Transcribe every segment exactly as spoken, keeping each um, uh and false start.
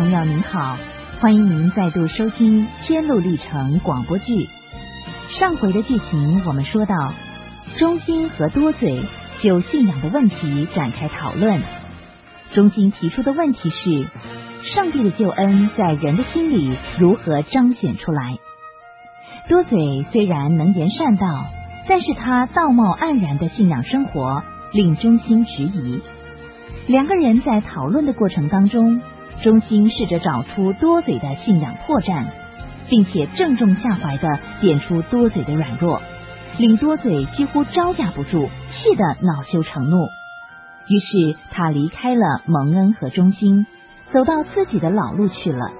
朋友您好，欢迎您再度收听《天路历程》广播剧。上回的剧情我们说到，忠心和多嘴就信仰的问题展开讨论。忠心提出的问题是，上帝的救恩在人的心里如何彰显出来？多嘴虽然能言善道，但是他道貌岸然的信仰生活令忠心质疑。两个人在讨论的过程当中，忠心试着找出多嘴的信仰破绽，并且正中下怀的点出多嘴的软弱，令多嘴几乎招架不住，气得恼羞成怒。于是他离开了蒙恩和忠心，走到自己的老路去了。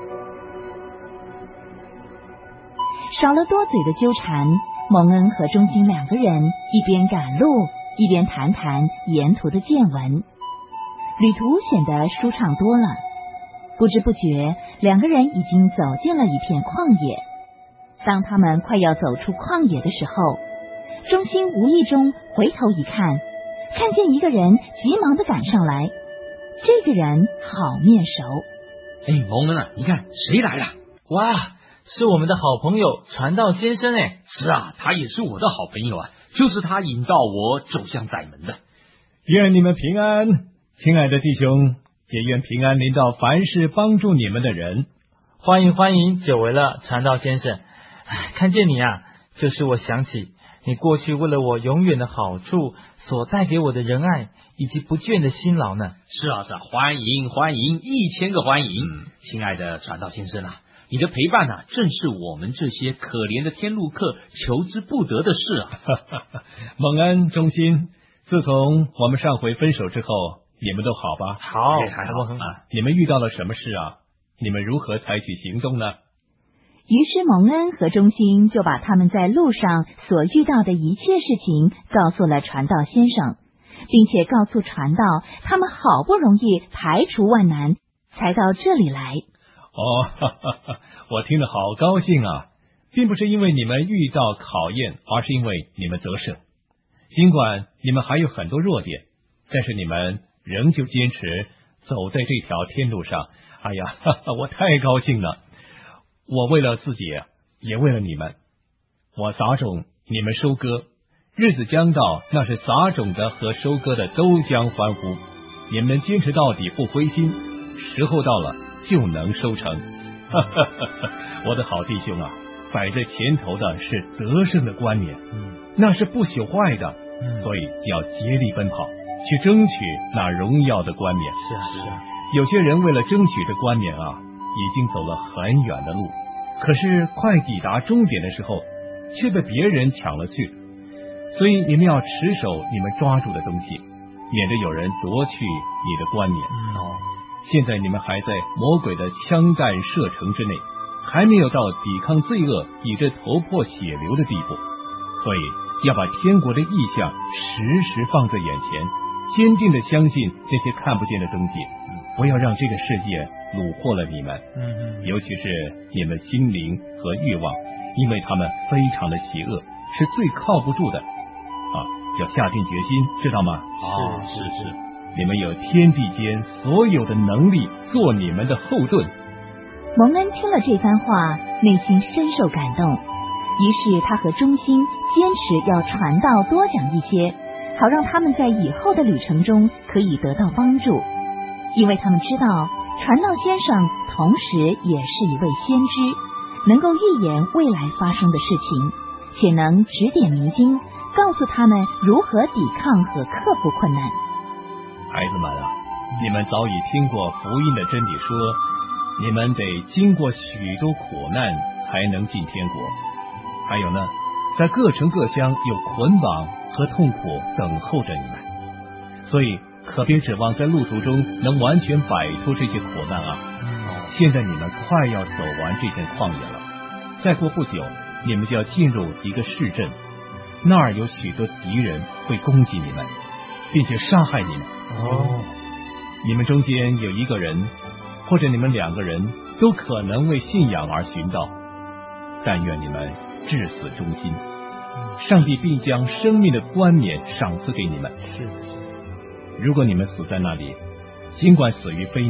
少了多嘴的纠缠，蒙恩和忠心两个人一边赶路，一边谈谈沿途的见闻，旅途显得舒畅多了。不知不觉，两个人已经走进了一片旷野。当他们快要走出旷野的时候，忠心无意中回头一看，看见一个人急忙的赶上来。这个人好面熟。 哎，蒙恩啊，你看谁来了？ 哇，是我们的好朋友传道先生哎。 是啊，他也是我的好朋友啊，就是他引导我走向窄门的。 愿你们平安，亲爱的弟兄，也愿平安临到凡是帮助你们的人。 欢迎欢迎，久违了，传道先生。唉，看见你啊，就是我想起你过去为了我永远的好处所带给我的仁爱以及不倦的辛劳呢。 是啊是啊，欢迎欢迎，一千个欢迎。嗯、亲爱的传道先生啊，你的陪伴啊，正是我们这些可怜的天路客求之不得的事啊。 蒙恩忠心，自从我们上回分手之后，你们都好吧？ 好， 还好很好。你们遇到了什么事啊？你们如何采取行动呢？ 于是蒙恩和忠心就把他们在路上所遇到的一切事情告诉了传道先生，并且告诉传道，他们好不容易排除万难才到这里来。 哦，哈哈哈，我听得好高兴啊！并不是因为你们遇到考验，而是因为你们得胜。尽管你们还有很多弱点，但是你们仍旧坚持走在这条天路上。哎呀，哈哈，我太高兴了！我为了自己，也为了你们。我撒种，你们收割。日子将到，那是撒种的和收割的都将欢呼。你们能坚持到底，不灰心，时候到了就能收成。哈哈哈！我的好弟兄啊，摆在前头的是得胜的冠冕，嗯，那是不朽坏的，嗯，所以要竭力奔跑，去争取那荣耀的冠冕。 是啊，是啊。 有些人为了争取这冠冕啊，已经走了很远的路，可是快抵达终点的时候，却被别人抢了去。所以你们要持守你们抓住的东西，免得有人夺去你的冠冕。 嗯哦， 现在你们还在魔鬼的枪弹射程之内，还没有到抵抗罪恶以致头破血流的地步，所以要把天国的意象时时放在眼前，坚定的相信这些看不见的东西，不要让这个世界虏获了你们。 嗯嗯， 尤其是你们心灵和欲望，因为他们非常的邪恶，是最靠不住的啊！要下定决心，知道吗？ 是是是， 你们有天地间所有的能力做你们的后盾。 蒙恩听了这番话，内心深受感动，于是他和忠心坚持要传道多讲一些，好让他们在以后的旅程中可以得到帮助。因为他们知道传道先生同时也是一位先知，能够预言未来发生的事情，且能指点迷津，告诉他们如何抵抗和克服困难。 孩子们啊，你们早已听过福音的真理，说你们得经过许多苦难才能进天国。还有呢，在各城各乡有捆绑和痛苦等候着你们，所以可别指望在路途中能完全摆脱这些苦难啊！现在你们快要走完这片旷野了，再过不久，你们就要进入一个市镇，那儿有许多敌人会攻击你们，并且杀害你们。 哦， 你们中间有一个人，或者你们两个人，都可能为信仰而寻道。但愿你们至死忠心，上帝必将生命的冠冕赏赐给你们。 是是。 如果你们死在那里，尽管死于非命，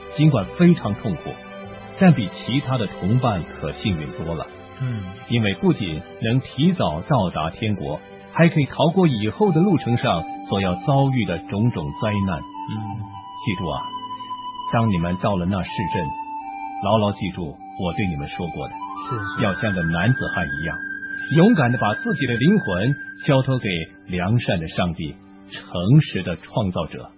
尽管非常痛苦，但比其他的同伴可幸运多了。 嗯， 因为不仅能提早到达天国，还可以逃过以后的路程上所要遭遇的种种灾难。 嗯， 记住啊，当你们到了那市镇，牢牢记住我对你们说过的， 是要像个男子汉一样，勇敢的把自己的灵魂交托给良善的上帝，诚实的创造者。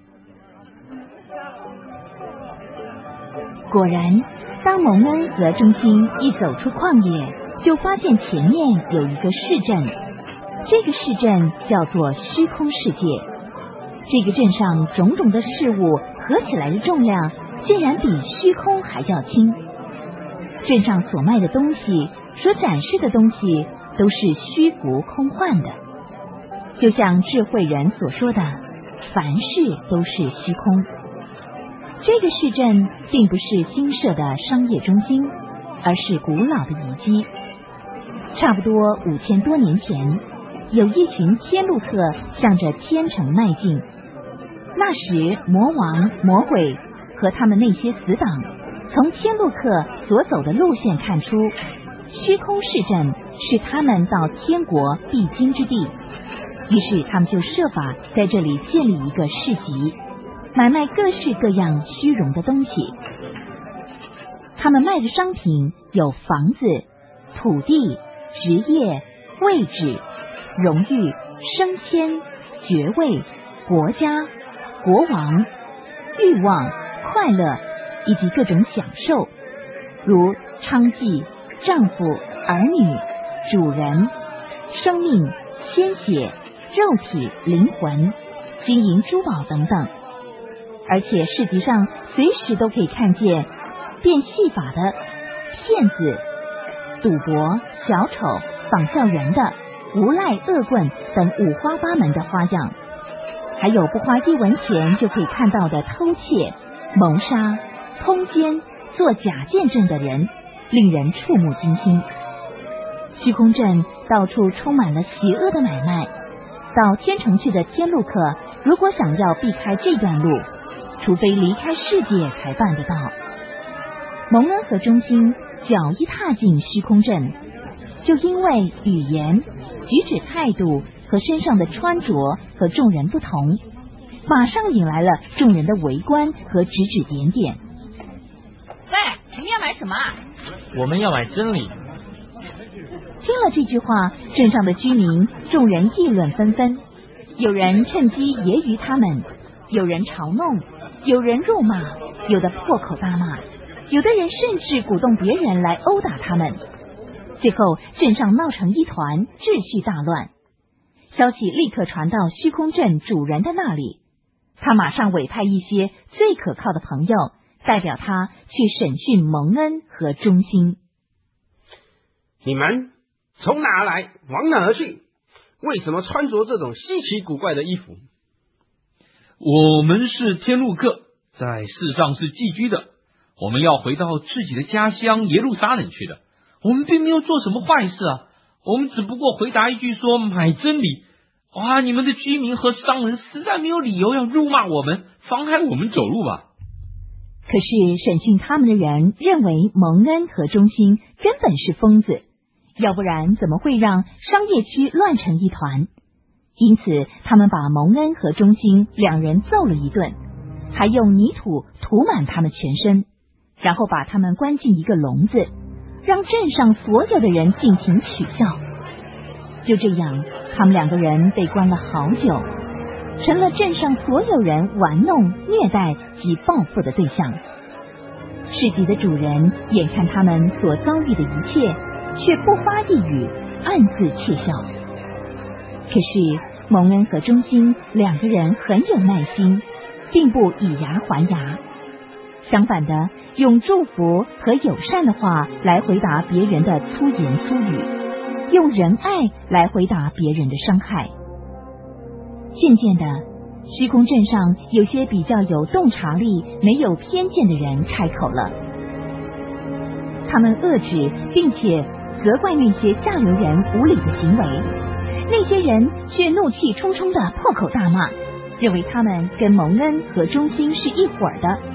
果然，当蒙恩和中心一走出旷野，就发现前面有一个市镇。这个市镇叫做虚空世界。这个镇上种种的事物合起来的重量，竟然比虚空还要轻。镇上所卖的东西，所展示的东西，都是虚浮空幻的。就像智慧人所说的，凡事都是虚空。这个市镇并不是新设的商业中心，而是古老的遗迹。差不多五千多年前，有一群天路客向着天城迈进。那时魔王、魔鬼和他们那些死党，从天路客所走的路线看出，虚空市镇是他们到天国必经之地。于是他们就设法在这里建立一个市集，买卖各式各样虚荣的东西。他们卖的商品有房子、土地、职业、位置、荣誉、升迁、爵位、国家、国王、欲望、快乐，以及各种享受，如娼妓、丈夫、儿女、主人、生命、鲜血、肉体、灵魂、金银珠宝等等。而且市集上随时都可以看见变戏法的、骗子、赌博、小丑、绑校园的、无赖恶棍等五花八门的花样，还有不花一文钱就可以看到的偷窃、谋杀、通奸、做假见证的人，令人触目惊心。虚空镇到处充满了邪恶的买卖，到天城去的天路客如果想要避开这段路，除非离开世界才办得到。蒙恩和中心脚一踏进虚空镇，就因为语言、举止态度和身上的穿着和众人不同，马上引来了众人的围观和指指点点。 喂，你们要买什么？ 我们要买真理。 听了这句话，镇上的居民众人议论纷纷，有人趁机揶揄他们，有人嘲弄，有人辱骂，有的破口大骂，有的人甚至鼓动别人来殴打他们。最后镇上闹成一团，秩序大乱。消息立刻传到虚空镇主人的那里，他马上委派一些最可靠的朋友，代表他去审讯蒙恩和中心。 你们从哪来？往哪儿去？为什么穿着这种稀奇古怪的衣服？ 我们是天路客，在世上是寄居的，我们要回到自己的家乡耶路撒冷去的。我们并没有做什么坏事啊，我们只不过回答一句说买真理。哇，你们的居民和商人实在没有理由要辱骂我们，妨害我们走路吧。 可是审讯他们的人认为蒙恩和中心根本是疯子，要不然怎么会让商业区乱成一团？因此他们把蒙恩和中心两人揍了一顿，还用泥土涂满他们全身，然后把他们关进一个笼子，让镇上所有的人尽情取笑。就这样，他们两个人被关了好久，成了镇上所有人玩弄、虐待及报复的对象。市集的主人眼看他们所遭遇的一切，却不发一语，暗自窃笑。可是蒙恩和中心两个人很有耐心，并不以牙还牙，相反的，用祝福和友善的话来回答别人的粗言粗语，用仁爱来回答别人的伤害。渐渐的，虚空镇上有些比较有洞察力、没有偏见的人开口了，他们遏制并且责怪那些下流人无理的行为，那些人却怒气冲冲的破口大骂，认为他们跟蒙恩和中心是一伙儿的，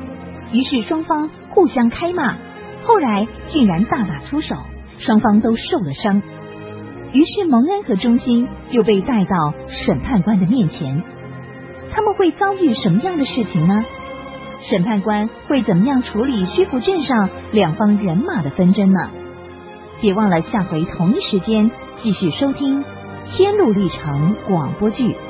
于是双方互相开骂，后来竟然大打出手，双方都受了伤。于是蒙恩和忠心又被带到审判官的面前，他们会遭遇什么样的事情呢？审判官会怎么样处理虚浮镇上两方人马的纷争呢？别忘了下回同一时间继续收听《天路历程》广播剧。